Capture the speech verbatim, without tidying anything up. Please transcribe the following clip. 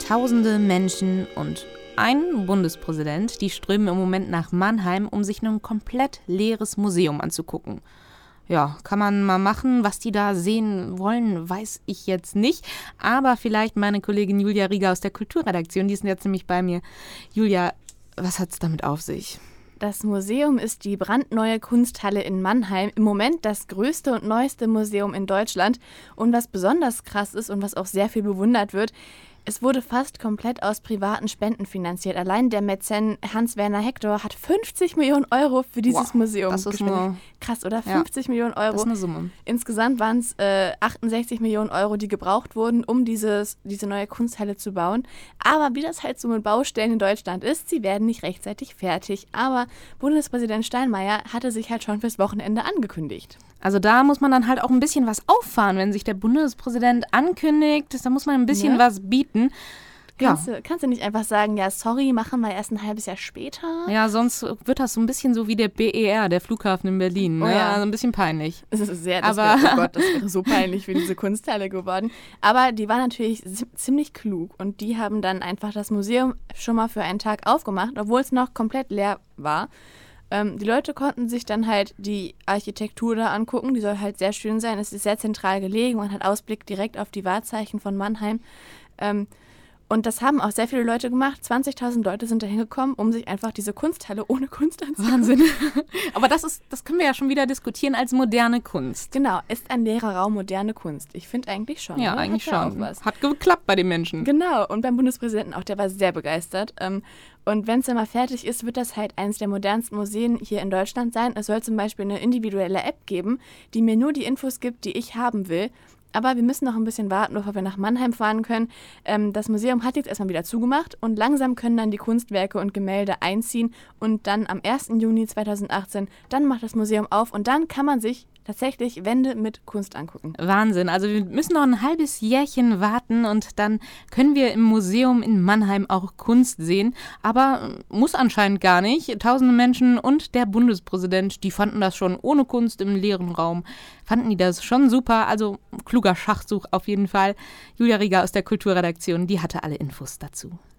Tausende Menschen und ein Bundespräsident, die strömen im Moment nach Mannheim, um sich ein komplett leeres Museum anzugucken. Ja, kann man mal machen. Was die da sehen wollen, weiß ich jetzt nicht. Aber vielleicht meine Kollegin Julia Rieger aus der Kulturredaktion, die ist jetzt nämlich bei mir. Julia, was hat's damit auf sich? Das Museum ist die brandneue Kunsthalle in Mannheim. Im Moment das größte und neueste Museum in Deutschland. Und was besonders krass ist und was auch sehr viel bewundert wird, es wurde fast komplett aus privaten Spenden finanziert. Allein der Mäzen Hans-Werner Hector hat fünfzig Millionen Euro für dieses wow, Museum das ist gespendet. eine, Krass, oder? fünfzig ja, Millionen Euro. Das ist eine Summe. Insgesamt waren es äh, achtundsechzig Millionen Euro, die gebraucht wurden, um dieses, diese neue Kunsthalle zu bauen. Aber wie das halt so mit Baustellen in Deutschland ist, sie werden nicht rechtzeitig fertig. Aber Bundespräsident Steinmeier hatte sich halt schon fürs Wochenende angekündigt. Also da muss man dann halt auch ein bisschen was auffahren, wenn sich der Bundespräsident ankündigt. Da muss man ein bisschen ne? was bieten. Kannst, ja. du, kannst du nicht einfach sagen, ja, sorry, machen wir erst ein halbes Jahr später? Ja, sonst wird das so ein bisschen so wie der B E R, der Flughafen in Berlin. Ne? Oh ja. Also ein bisschen peinlich. Das ist sehr, das Aber wäre, oh Gott, das wäre so peinlich für diese Kunsthalle geworden. Aber die war natürlich ziemlich klug und die haben dann einfach das Museum schon mal für einen Tag aufgemacht, obwohl es noch komplett leer war. Ähm, die Leute konnten sich dann halt die Architektur da angucken, die soll halt sehr schön sein. Es ist sehr zentral gelegen, man hat Ausblick direkt auf die Wahrzeichen von Mannheim. Ähm, und das haben auch sehr viele Leute gemacht. zwanzigtausend Leute sind da hingekommen, um sich einfach diese Kunsthalle ohne Kunst anzugucken. Wahnsinn. Aber das ist, das können wir ja schon wieder diskutieren als moderne Kunst. Genau, ist ein leerer Raum moderne Kunst? Ich finde eigentlich schon. Ja, oder? eigentlich Hat schon. Ja was. Hat geklappt bei den Menschen. Genau, und beim Bundespräsidenten auch, der war sehr begeistert. Und wenn es dann mal fertig ist, wird das halt eines der modernsten Museen hier in Deutschland sein. Es soll zum Beispiel eine individuelle App geben, die mir nur die Infos gibt, die ich haben will. Aber wir müssen noch ein bisschen warten, bevor wir nach Mannheim fahren können. Ähm, das Museum hat jetzt erstmal wieder zugemacht und langsam können dann die Kunstwerke und Gemälde einziehen. Und dann am ersten Juni zweitausendachtzehn, dann macht das Museum auf und dann kann man sich tatsächlich Wände mit Kunst angucken. Wahnsinn. Also wir müssen noch ein halbes Jährchen warten und dann können wir im Museum in Mannheim auch Kunst sehen. Aber muss anscheinend gar nicht. Tausende Menschen und der Bundespräsident, die fanden das schon ohne Kunst im leeren Raum. Fanden die das schon super. Also kluger Schachzug auf jeden Fall. Julia Rieger aus der Kulturredaktion, die hatte alle Infos dazu.